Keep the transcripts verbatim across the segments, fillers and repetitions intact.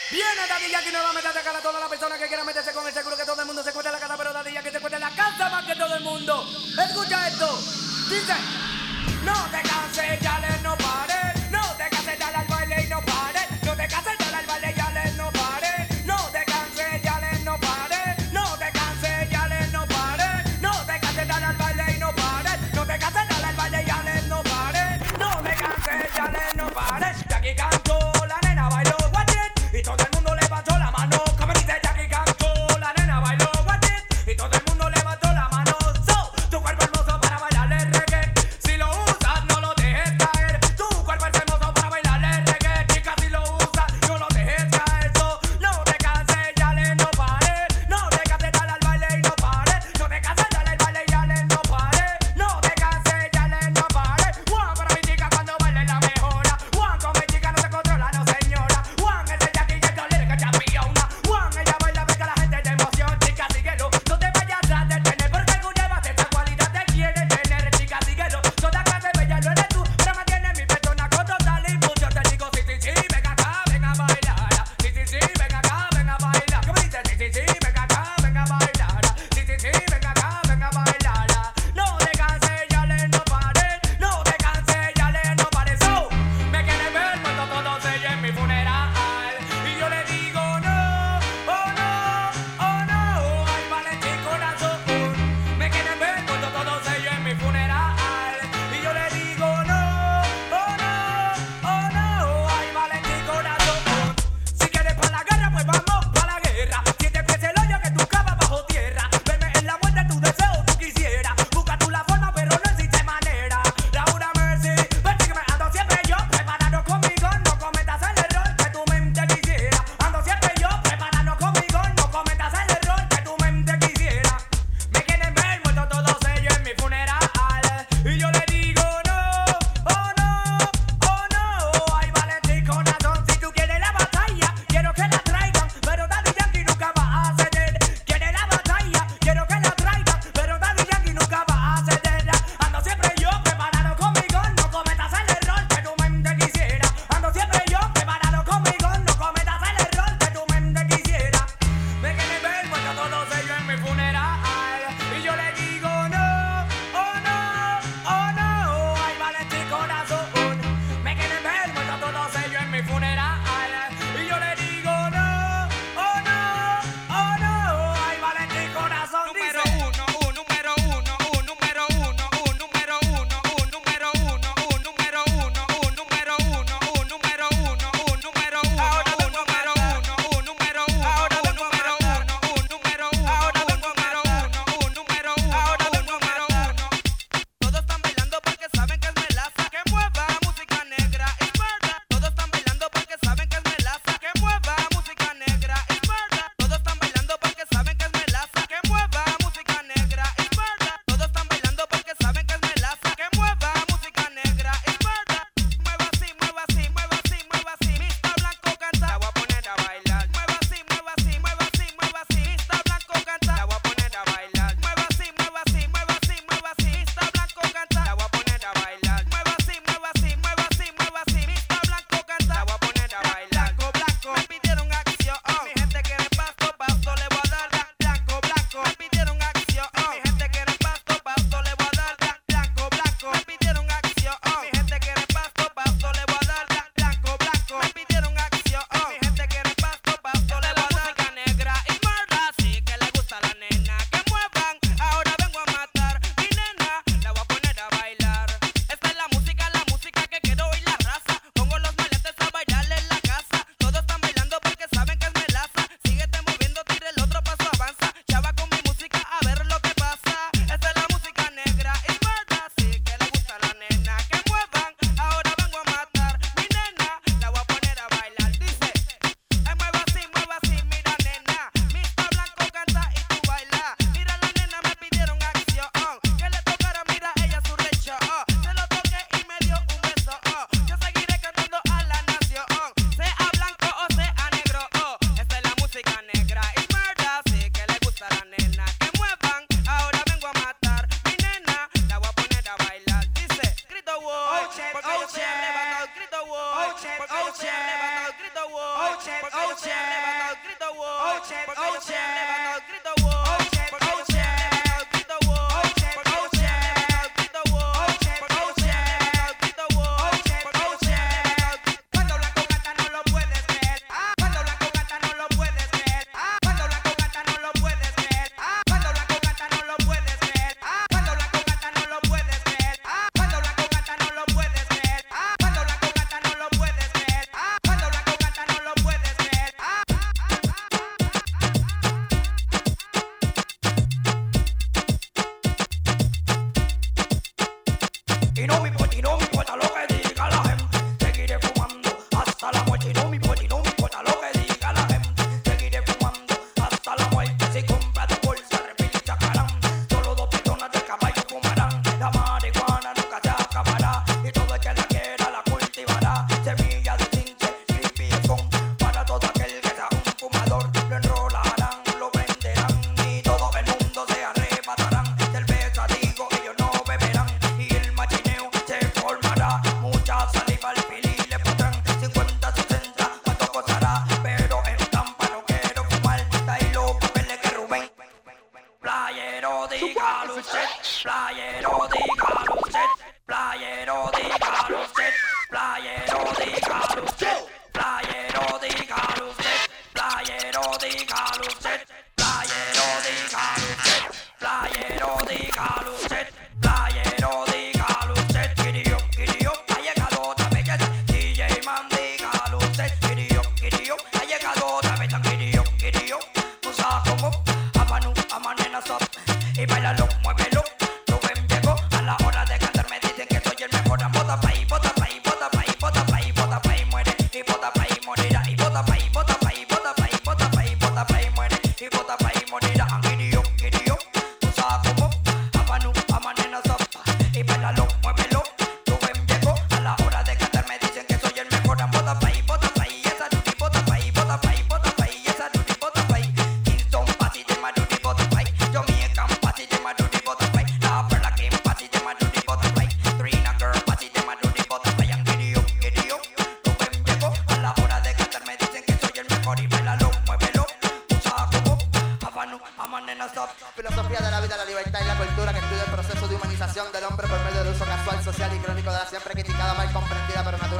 Viene Daddy Yankee nuevamente a atacar a todas las personas que quieran meterse con el seguro que todo el mundo se cuesta en la casa, pero Daddy Yankee se cuesta en la casa más que todo el mundo. Escucha esto. Dice, no te canses, ya le no pares. No te canses, dale al baile y no pares. No te canses, dale al baile, ya le no pares. No te canses, ya le no pares. No te canses, ya le no pares. No te canses, dale al baile y no pares. No te canses, dale al baile, ya le no pares. No te canses, ya le no pares. Jackie cantó, la nena bailó, what it? Y todo el mundo levantó la mano. Como dice Jackie cantó, la nena bailó, what it? Y todo el mundo levantó la mano. So, tu cuerpo hermoso para bailar el reggae. Si lo usas, no lo dejes caer.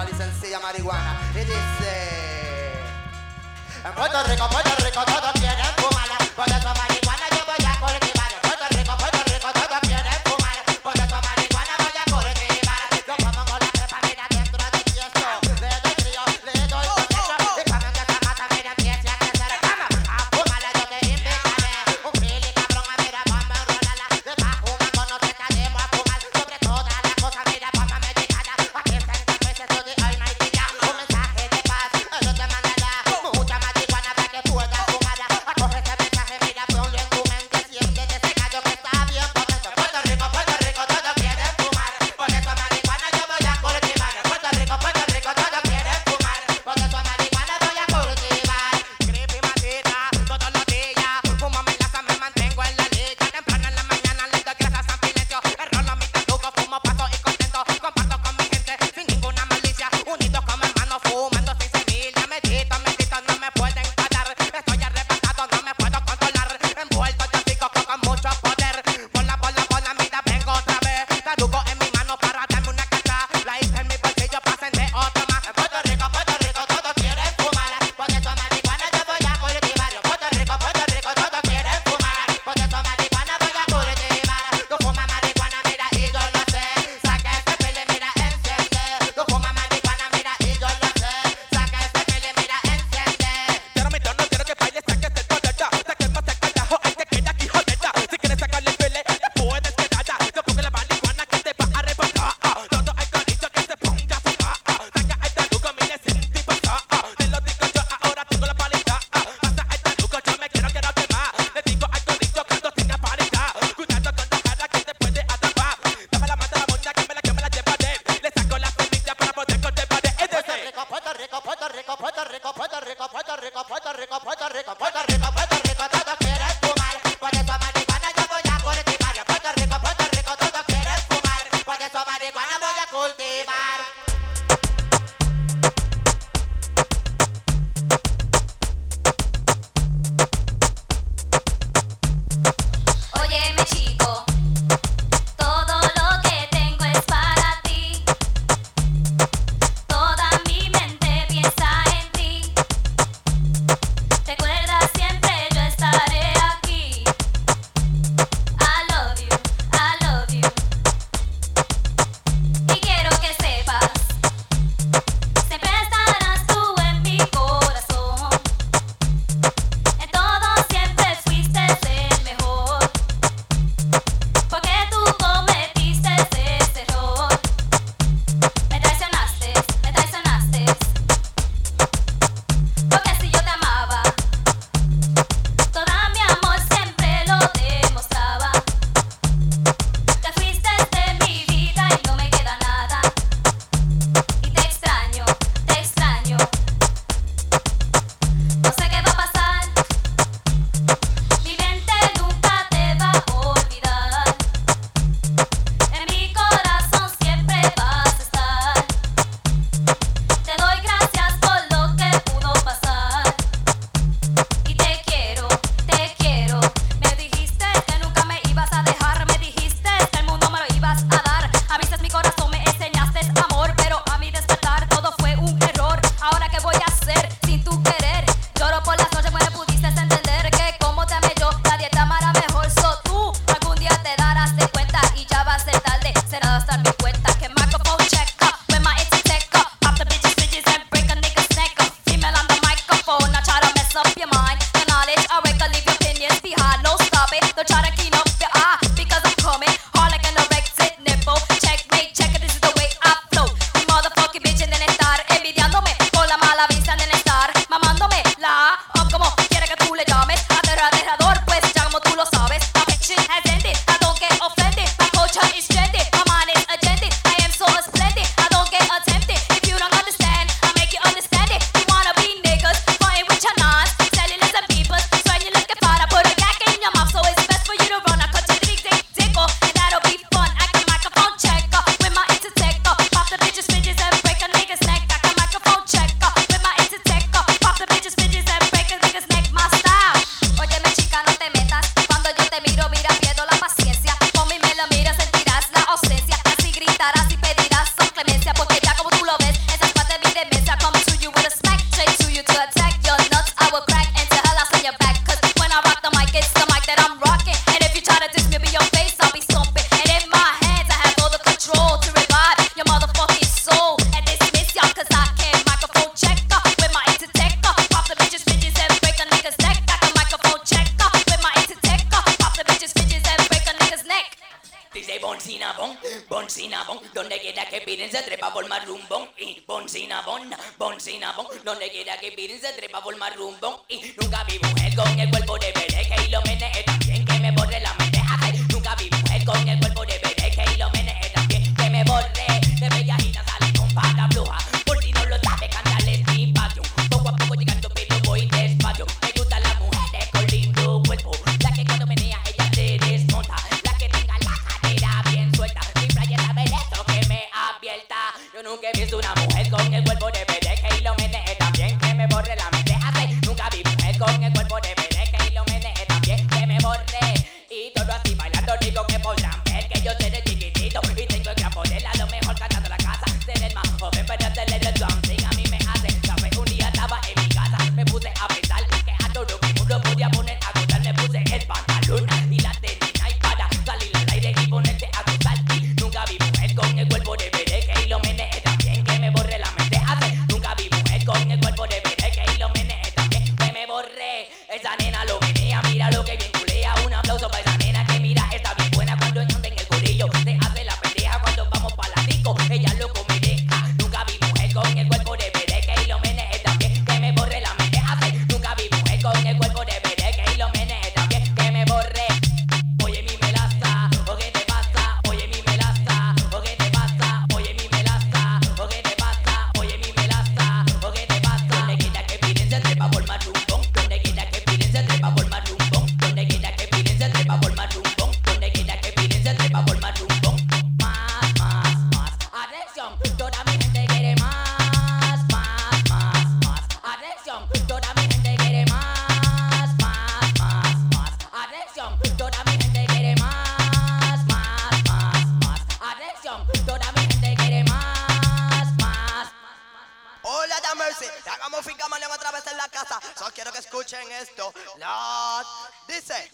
dicen sí a marihuana. Y dice... En Puerto Rico, Puerto Rico, todos quieren fumarla. Por eso marihuana yo voy a cultivar. En Puerto Rico, Puerto Rico, todos quieren fumar. Por eso marihuana voy a cultivar. Yo como con la pepa, mira dentro de ti esto. Le doy frío, le doy conejo. Y cuando en esta mata, mira, empiece a crecer. Vamos a fumarla, yo te invitaré. Un fili cabrón, a mira, vamos a enrolarla. De bajo una conoce, estaremos a fumar. Sobre todas las cosas, mira, vamos a meditarla. Aquí está en el pecho, esto de Almighty ya. Un mensaje de paz, eso te mandará. Mucha marihuana para que puedas fumarla. A coger ese mensaje, mira, pronto. y bon cinnamon, bon cinnamon. Donde quiera que miren se trepa por más rumbo. Y nunca vi mujer con el cuerpo de Bereque y lo menee también que me borre la mente. Ay, nunca vi mujer con el cuerpo de Bereque y lo menee también que me borre. De bellajita sale con pata bruja. Por si no lo sabe, cantarle sin pasión. Poco a poco llegando pero voy despacio. Me gustan las mujeres con lindo cuerpo. La que cuando menea ella se desmonta. La que tenga la cadera bien suelta. Mi playa sabe esto que me abierta. Yo nunca he visto una mujer con el cuerpo de Bereque y lo menee también que me borre la mente. Así, nunca vi mujer con el cuerpo de Bereque y lo menee también que me borre. Y todo así bailando rico que podrán ver que yo seré chiquitito y tengo que poner a lo mejor cantando la casa. Ser el más joven pero hacerle el something a mí me hace. Sabes, un día estaba en mi casa, me puse a pensar que a todo que uno podía poner a gozar. Me puse el pantalón y la tenía y para salir al aire y ponerte a gozar. Y nunca vi mujer con el cuerpo de Bereque y lo menee también que me borre la mente. Hace, nunca vi mujer con el cuerpo de Bereque y lo menee también que me borre. Esa nena lo menea, mira lo que bien culea. Un aplauso para esa nena que mira está bien buena cuando anda en el corillo. Se hace la pendeja cuando vamos para la disco. Ella lo come deja. Nunca vi mujer con el cuerpo de Bereque y lo menee también que me borre la mente. Hace, nunca vi mujer con el cuerpo de Bereque y lo menee también que me borre. Oye mi melaza, ¿o qué te pasa? Oye mi melaza, ¿o qué te pasa? Oye mi melaza, ¿o qué te pasa? Oye mi melaza, ¿o qué te pasa? Donde quiera que piden se trepa por más rumbón. Donde quiera que piden se trepa por más rumbón. Donde quiera que piden se trepa por más rumbón. Donde quiera que piden se trepa por más rumbón. Más, más, más. Atención, toda mi gente quiere más, más, más, más. Atención, toda mi gente quiere más, más, más, más. Atención, toda mi gente quiere más, más, más, más. Atención, toda mi gente quiere más, más. Hola, da Mercy, ya hagamos finca manejo otra vez en la casa. Solo quiero que escuchen esto. Lord, dice.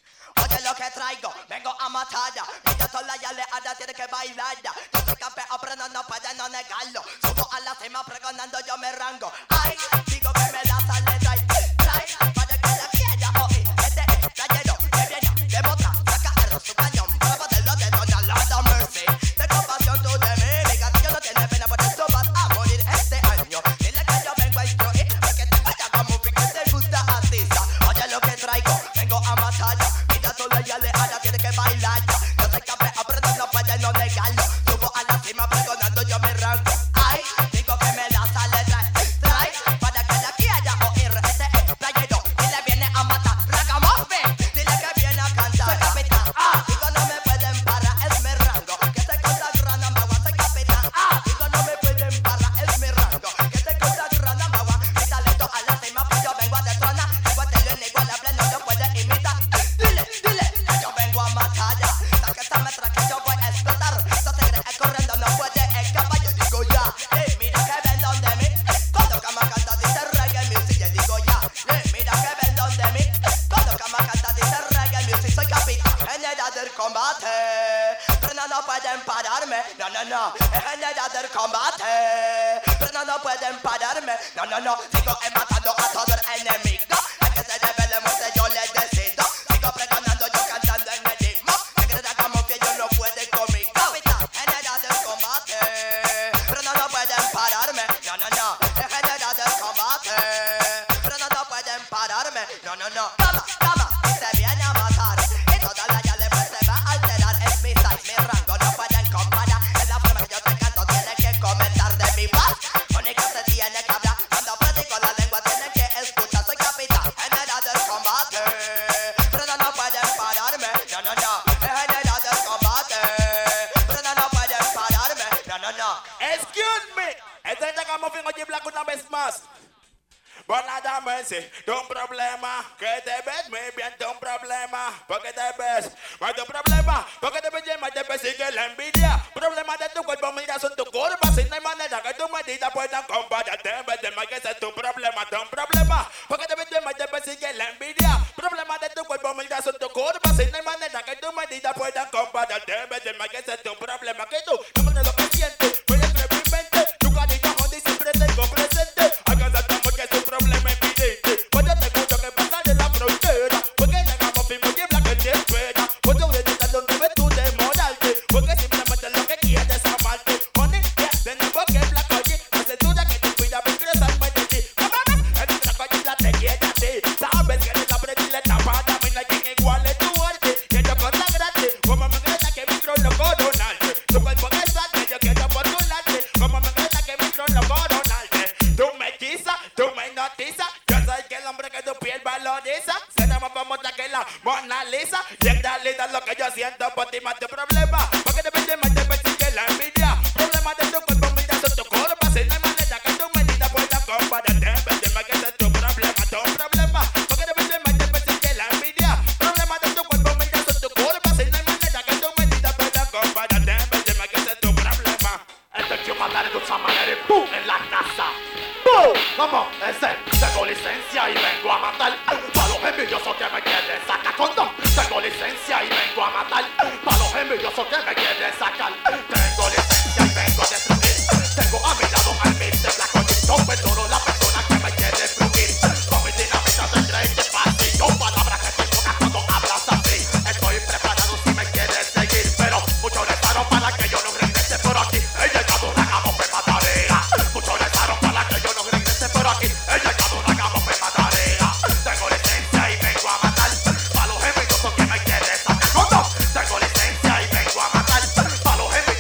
Oye lo que traigo, vengo a matar ya. Ella sola ya le ada, tiene que bailar ya. Yo soy campeón, pero no, no puede no negarlo. Subo a la cima pregonando yo me rango. Ay, digo que me la sale, trae, trae, para que la quiera oír. Este es playero, que viene de boca, saca arroz su cañón. Para poderlo detonar, Lord have mercy. Tengo pasión tú de mí, mi gatillo no tiene pena, por eso vas a morir este año. Dile que yo vengo a instruir, porque te vaya como un pico te gusta a ti. Oye lo que traigo, vengo a matar ya. Solo ella le hará, tiene que bailar ya. Yo soy campeón, pero no puede no negarlo. Subo a la cima pregonando yo me rango. Ay, digo que me la sale, trae, trae, para que la quiera oír. Este es playero y le viene a matar. Ragamuffin, dile que viene a cantar. Soy capitán, ah, digo no me pueden parar, es mi rango. Que se consagra number one, soy capitán, ah, digo no me pueden parar, es mi rango. Que se consagra number one, mi talento a la cima, pues yo vengo a destronar. Igual te lo inigualable, no lo puede imitar. Dile, dile, que yo vengo a matar ya. La que esta metra que yo voy a explotar. Esto se cree corriendo, no puede escapar. Yo digo ya, eh, mira que ven donde mí. Cuando cama canta dice reggae music. Yo digo ya, eh, mira que ven donde mí. Cuando cama canta dice reggae music. Soy capitán, general del combate. Pero no, no pueden pararme. No, no, no, es general del combate. Pero no, no pueden pararme. No, no, no, sigo matando a todo el enemigo. El que se revele muerte yo le decido. Sigo pregonando yo cantando en el ritmo. Que creen como que yo no pueden conmigo. Capitán, general del combate. Pero no, no pueden pararme. No, no, no, es general del combate. Pero no, no pueden pararme. No, no, no, toma, toma, y se viene a matar. Y toda la ya le se va a alterar. Es mi size, mi rango, no pueden comparar. En la forma que yo te canto tiene que comentar de mi paz. Única se tiene que hablar. Cuando predico la lengua tienen que escuchar. Soy capitán, general del combate. Pero no, no pueden pararme. No, no, no, es general del combate. Pero no, no pueden pararme. No, no, no. Excuse me. Este es Ragamuffin, oye Black una vez más. Por nada mercy, tu problema, que te ves muy bien, tu problema, porque te ves, más tu problema, porque te ves bien, más te persigue la envidia, problema de tu cuerpo, mira son tu curva, si no hay manera que tu medida puedan compararte, en vez de más que ese es tu problema, tu problema, porque te ves bien, más te persigue la envidia, problema de tu cuerpo, mira son tu curva, si no hay manera que tu medida puedan compararte, en vez de más que ese es tu problema, que tú, no me lo que sientes, voy a experimente, tu carita donde siempre tengo presente, alcanza tu amor que es tu problema evidente, pues yo te escucho que pasa de la frontera, porque Ragamuffin muy black que te espera, pues tú le dices donde ves tú demorarte, porque simplemente lo que quieres es amarte, honey, yeah, tenemos que black oye, Lisa. Se llama famosa que la Mona Lisa. Y en realidad lo que yo siento por ti más tu problema. Porque depende más de ver si que la envidia. Problema de tu cuerpo, mira de tu cuerpo. Si no hay manera que tu medida pueda compararte. Vete más que ese es tu problema, tu problema. Porque depende más de ver si que la envidia. Problema de tu cuerpo, mira de tu cuerpo. Si no hay manera que tu medida pueda compararte. Vete más que ese es tu problema. Este que matar de tu manera y ¡pum! En la casa. ¡Pum! ¿Cómo? Ese. Tengo licencia y vengo a matar. Pa' los envidiosos que me quieren sacar condón. Tengo licencia y vengo a matar. Pa' los envidiosos que me quieren sacar. Tengo licencia y vengo a destruir. Tengo a mi lado al mil de blanco y no perdono la persona que me quiere destruir. Con mi dinamita tendré este fácil. Con palabras que te tocas cuando hablas así. Estoy preparado si me quieres seguir. Pero muchos rezaron para que yo no regrese por aquí. He llegado una gamo me matarea. Muchos rezaron para que yo no regrese por aquí. He llegado una gamo me matarea. Tengo licencia y vengo a matar. Pa' los envidiosos que me quieren sacar condón. Tengo licencia y vengo a matar. Pa' los envidiosos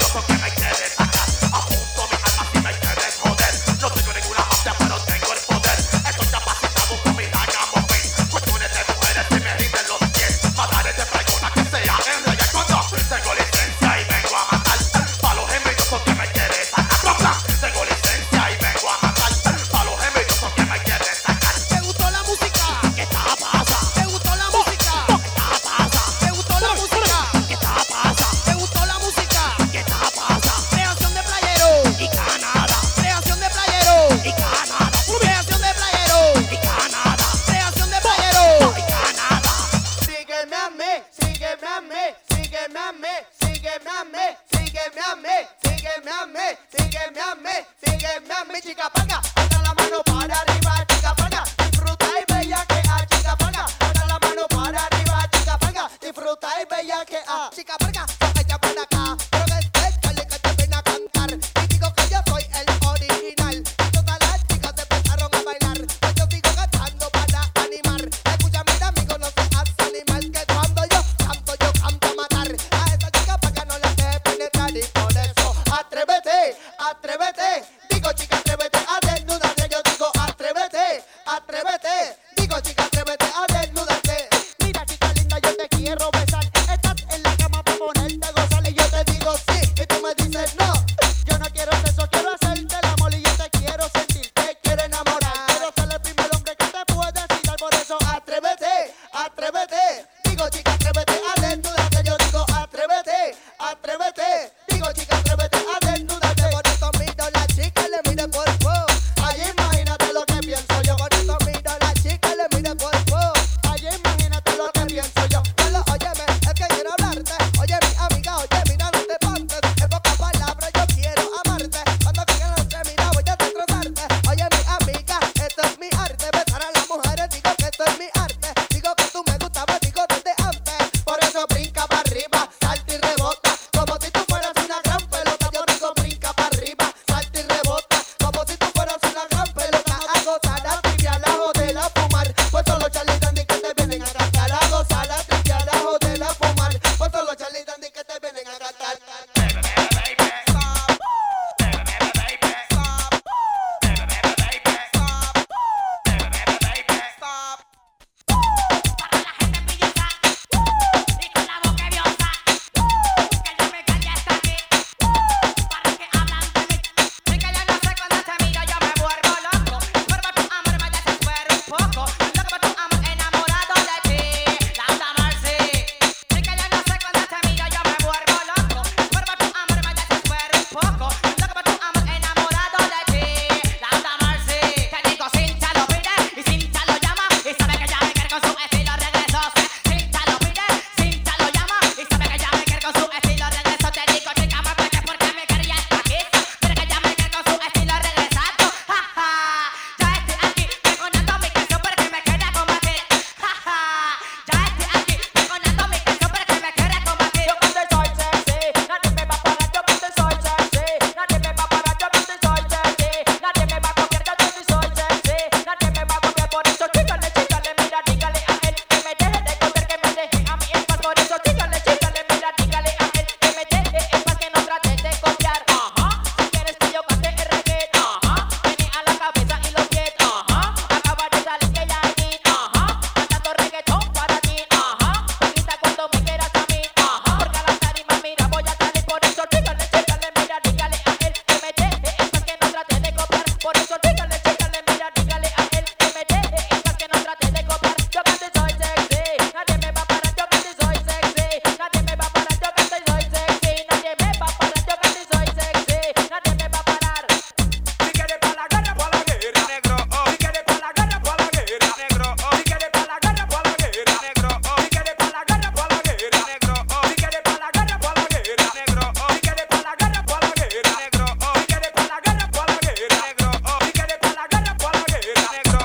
por eso dígale, dígale, mira, dígale a él que me deje en paz, que no trate de copiar. Yo casi soy sexy, nadie me va a parar, yo casi soy sexy. Nadie me va a parar, yo casi soy sexy. Nadie me va a parar, yo casi soy sexy. Nadie me va a parar. Si quieres pa' la guerra, pa' la guerra, negro. Si quieres pa' la guerra, pa' la guerra, negro. Si quieres pa' la guerra, pa' la guerra, negro. Si quieres pa' la guerra, pa' la guerra, negro. Si quieres pa' la guerra, pa' la guerra, negro. Si quieres pa' la guerra, pa' la guerra, negro. Si quieres pa' la guerra, pa' la guerra, negro. Si quieres pa' la guerra, pa' la guerra, negro.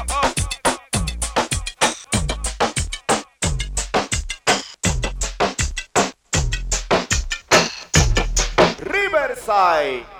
Riverside.